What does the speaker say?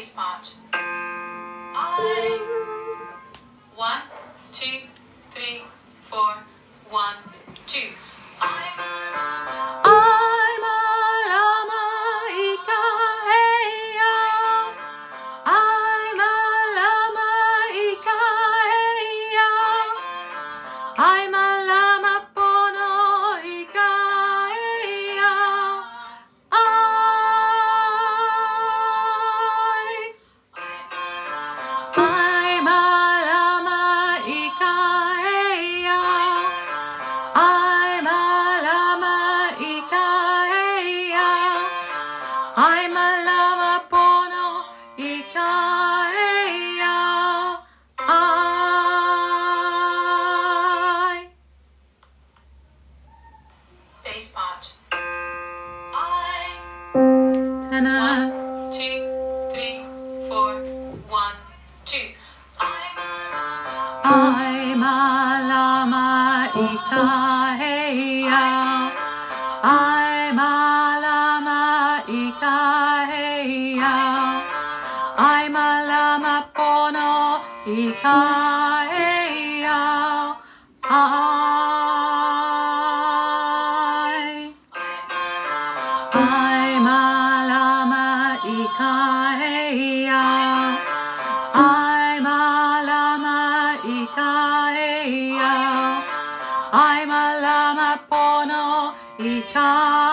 bass part. 1, 2, 3, 4, 1, 2. I'm a llama, ika, hey, ya. I'm a llama, ika, hey, ya. I'm a llama, pono, ika, hey, ya. I'm a llama, ika, hey, ya. I'm a llama, ika, hey, ya. I'm a llama, pono, ika, hey, ya. Bass part. 1, 2, 3, 4, 1, 2. I'm a llama, ika, hey, ya. I'm a llama, ika, hey, ya. I'm a llama, pono, ika, hey, ya. I'm a llama, ika, hey, ya. I'm a llama, ika, hey, ya. I'm a llama, pono, ika.